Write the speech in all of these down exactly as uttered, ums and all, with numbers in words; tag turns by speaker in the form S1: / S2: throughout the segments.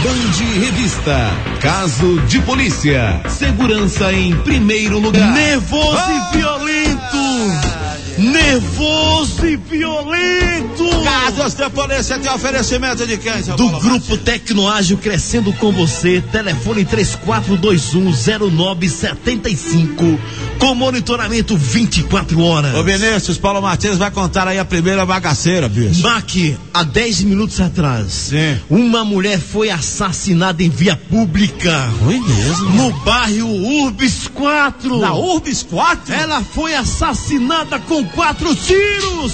S1: Band Revista. Caso de polícia. Segurança em primeiro lugar.
S2: Nervoso ah! e violento. Nervoso e violento.
S3: Casos de polícia tem oferecimento de quem, seu
S2: Do
S3: Paulo
S2: Grupo
S3: Martins?
S2: Tecnoágil, crescendo com você. Telefone três quatro dois um zero nove sete cinco. Com monitoramento vinte e quatro horas.
S3: Ô Vinícius, Paulo Martins vai contar aí a primeira bagaceira, bicho.
S2: Mac, há dez minutos atrás,
S3: Sim.
S2: uma mulher foi assassinada em via pública.
S3: Foi mesmo?
S2: No bairro Urbis quatro.
S3: Na Urbis quatro?
S2: Ela foi assassinada com quatro tiros.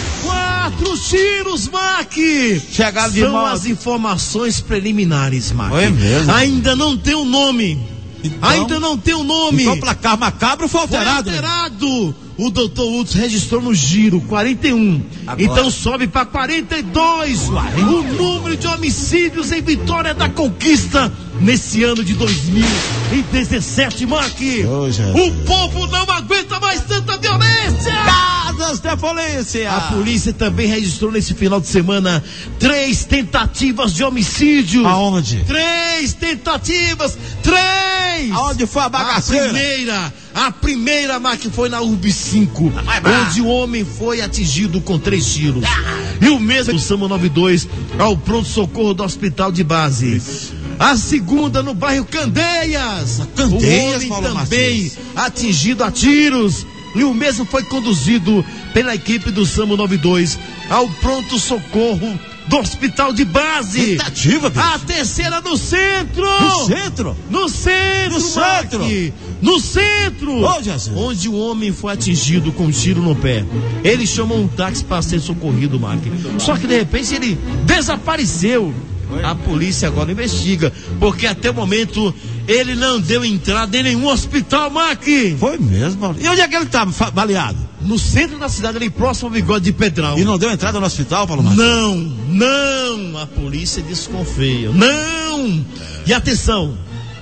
S2: Quatro tiros, Mac.
S3: Chegaram de
S2: São
S3: moto.
S2: as informações preliminares, Mac.
S3: Foi mesmo?
S2: Ainda não tem o nome.
S3: Então,
S2: Ainda não tem o nome.
S3: Então o placar macabro foi
S2: Foi
S3: alterado.
S2: alterado. O doutor Uds registrou no giro quarenta e um.
S3: Agora.
S2: Então sobe para quarenta e dois. O número de homicídios em Vitória da Conquista nesse ano de dois mil e dezessete, Mark.
S3: Oh,
S2: o povo não aguenta mais tanta violência.
S3: Casas de polícia.
S2: A polícia também registrou nesse final de semana três tentativas de homicídio.
S3: Aonde?
S2: Três tentativas. Três.
S3: Aonde foi a bagaceira?
S2: A primeira. A primeira, Mark, foi na U B cinco, onde o homem foi atingido com três tiros. E o mesmo no SAMU noventa e dois, ao pronto-socorro do hospital de base. A segunda no bairro Candeias.
S3: Candeias,
S2: o homem
S3: Paulo
S2: também
S3: Martins.
S2: atingido a tiros. E o mesmo foi conduzido pela equipe do SAMU noventa e dois ao pronto-socorro do hospital de base.
S3: Tentativa, bicho.
S2: A terceira no centro.
S3: No centro?
S2: No centro,
S3: No centro?
S2: Mark. No centro.
S3: Ô, Jesus.
S2: Onde o homem foi atingido com um tiro no pé. Ele chamou um táxi para ser socorrido, Mark. Só que de repente ele desapareceu. A polícia agora investiga, porque até o momento ele não deu entrada em nenhum hospital, Mark.
S3: Foi mesmo. E onde é que ele estava baleado?
S2: No centro da cidade, ali próximo ao Bigode de Pedral.
S3: E não deu entrada no hospital, Paulo Martins?
S2: Não, não, a polícia desconfia. Não! E atenção,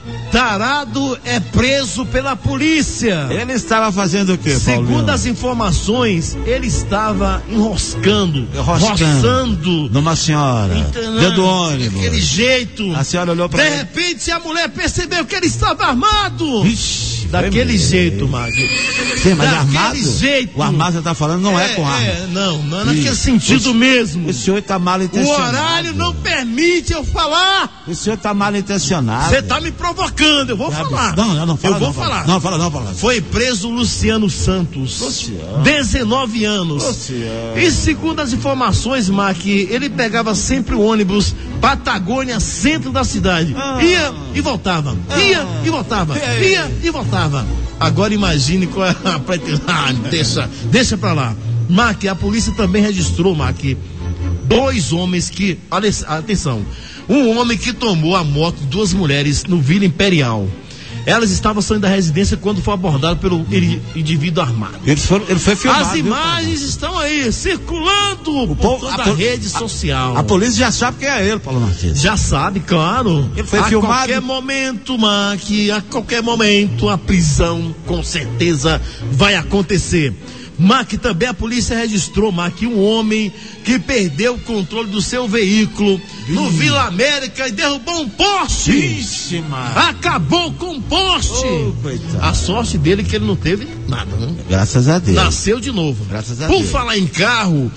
S2: tarado é preso pela polícia.
S3: Ele estava fazendo o quê, Paulo?
S2: Segundo as informações, ele estava enroscando,
S3: Enroscando.
S2: roçando.
S3: Numa senhora.
S2: Entendeu?
S3: Dentro do ônibus.
S2: Daquele jeito.
S3: A senhora olhou pra
S2: De
S3: ele.
S2: repente a mulher percebeu que ele estava armado.
S3: Vixe,
S2: Daquele
S3: foi
S2: jeito,
S3: mesmo.
S2: Mag.
S3: Sim, mas
S2: Daquele
S3: armado?
S2: jeito.
S3: O armado você tá falando não é, com arma.
S2: É, não, não é naquele
S3: Isso.
S2: sentido
S3: Esse-
S2: mesmo.
S3: O senhor tá mal
S2: O
S3: intencionado.
S2: horário não permite eu falar.
S3: O senhor tá mal intencionado.
S2: Você tá me provocando, eu vou falar.
S3: Não, não, não fala.
S2: Eu vou
S3: não, fala.
S2: falar.
S3: Não, fala não, fala.
S2: Foi preso Luciano Santos,
S3: Luciano.
S2: dezenove anos.
S3: Luciano.
S2: E segundo as informações, Mark, ele pegava sempre o ônibus Patagônia, centro da cidade.
S3: Ah.
S2: Ia e voltava. Ia
S3: Ah.
S2: e voltava.
S3: E aí?
S2: Ia e voltava. Agora imagine qual é a pretensão. Ah, deixa, deixa pra lá. Mark, a polícia também registrou, Mark, dois homens que. Olha, atenção. Um homem que tomou a moto de duas mulheres no Vila Imperial. Elas estavam saindo da residência quando foi abordado pelo indivíduo armado.
S3: Ele foi, ele foi filmado.
S2: As
S3: viu,
S2: imagens estão aí, circulando por
S3: povo-
S2: toda
S3: a
S2: a,
S3: pol-
S2: rede social.
S3: A polícia já sabe quem é ele, Paulo Martins.
S2: Já sabe, claro.
S3: Ele foi
S2: a
S3: filmado?
S2: qualquer momento, Mark, a qualquer momento, a prisão com certeza vai acontecer. Mark, também a polícia registrou, Mark, um homem que perdeu o controle do seu veículo no Vila América e derrubou um poste.
S3: Ixi, mano.
S2: Acabou com um poste.
S3: Ô, coitado.
S2: A sorte dele é que ele não teve nada, né?
S3: Graças a Deus.
S2: Nasceu de novo.
S3: Graças a
S2: Por
S3: Deus.
S2: falar em carro,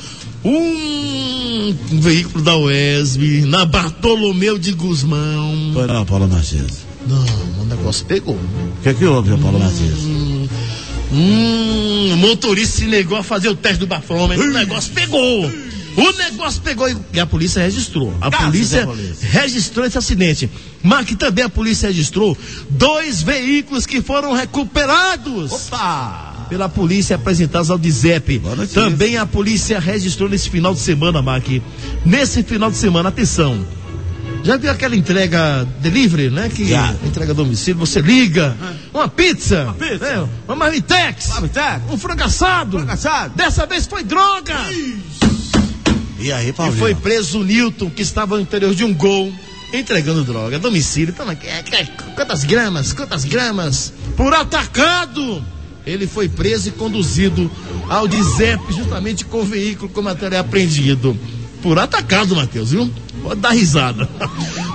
S2: um veículo da U E S B na Bartolomeu de Guzmão.
S3: Foi não, Paulo Martins.
S2: Não, o negócio pegou.
S3: O que é que houve, Paulo Martins?
S2: Hum, hum, o motorista se negou a fazer o teste do bafômetro. O negócio pegou. O negócio pegou e a polícia registrou. A
S3: Graças
S2: polícia,
S3: à polícia.
S2: registrou esse acidente. Mas que também a polícia registrou dois veículos que foram recuperados.
S3: Opa!
S2: Pela polícia apresentados ao D Z E P.
S3: Boa notícia.
S2: Também a polícia registrou nesse final de semana, Mark. Nesse final de semana, atenção. Já viu aquela entrega delivery, né? Que
S3: Já.
S2: entrega a domicílio, você liga. Uma pizza.
S3: Uma pizza.
S2: É, uma marmitex.
S3: Marmitex.
S2: Um frango assado.
S3: Frango assado.
S2: Dessa vez foi droga.
S3: E aí,
S2: E
S3: Paulo?
S2: foi preso o Newton, que estava no interior de um Gol, entregando droga a domicílio. Então, quantas gramas? Quantas gramas? Por atacado. Ele foi preso e conduzido ao D Z E P, justamente com o veículo com material apreendido. Por atacado, Matheus, viu? Pode dar risada.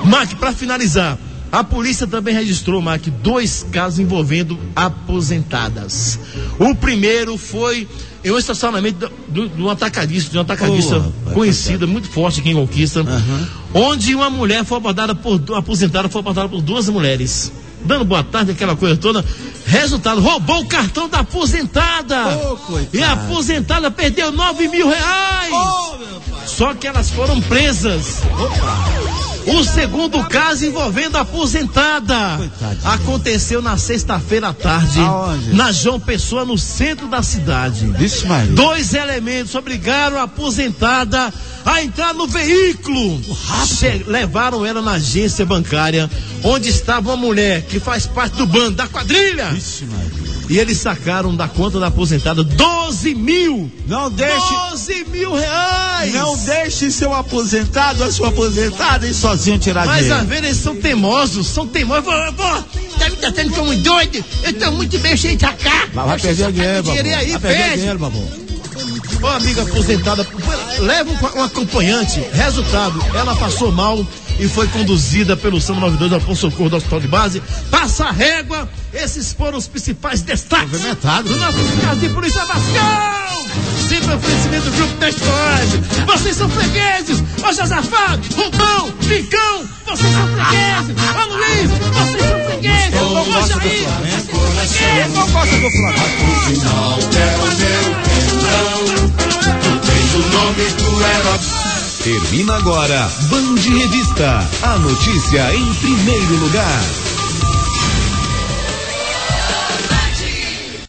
S2: Mac, para finalizar, a polícia também registrou, Mac, dois casos envolvendo aposentadas. O primeiro foi em um estacionamento de um atacadista, de um atacadista oh, conhecido, muito forte aqui em Conquista, uhum. onde uma mulher foi abordada por, aposentada, foi abordada por duas mulheres. Dando boa tarde, aquela coisa toda. Resultado, roubou o cartão da aposentada. Oh, e a aposentada perdeu nove mil reais. Oh, meu pai. Só que elas foram presas. Opa. O segundo caso envolvendo a aposentada. Coitadinha. Aconteceu na sexta-feira à tarde. Aonde? Na João Pessoa, no centro da cidade.
S3: Isso, Maria.
S2: Dois elementos obrigaram a aposentada a entrar no veículo. Che- levaram ela na agência bancária, onde estava uma mulher que faz parte do bando, da quadrilha. Isso, Maria. E eles sacaram da conta da aposentada doze mil.
S3: Não deixe.
S2: doze mil reais.
S3: Não deixe seu aposentado, a sua aposentada ir sozinho tirar
S2: Mas
S3: dinheiro.
S2: às vezes eles são teimosos, são teimosos. Eu vou, vou, tá me tratando como doido. Eu tô muito bem cheio de sacar.
S3: Vai, vai perder dinheiro, babô.
S2: Aí,
S3: vai perder dinheiro, babô.
S2: Ô, amiga aposentada, leva um, um acompanhante. Resultado, ela passou mal e foi conduzida pelo SAMU noventa e dois ao pronto-socorro do hospital de base. Passa a régua. Esses foram os principais destaques do nosso caso de polícia Vascão. Sempre oferecimento do grupo Teste Colégio. Vocês são fregueses. Ô Josafá, Rubão, Ficão, vocês são fregueses. Ô Luiz, vocês são fregueses. Ô Jair, vocês são fregueses.
S3: Não gosta do Flamengo.
S1: O final é o meu quentão. Tu tens o nome do herói. Termina agora Band Revista. A notícia em primeiro lugar.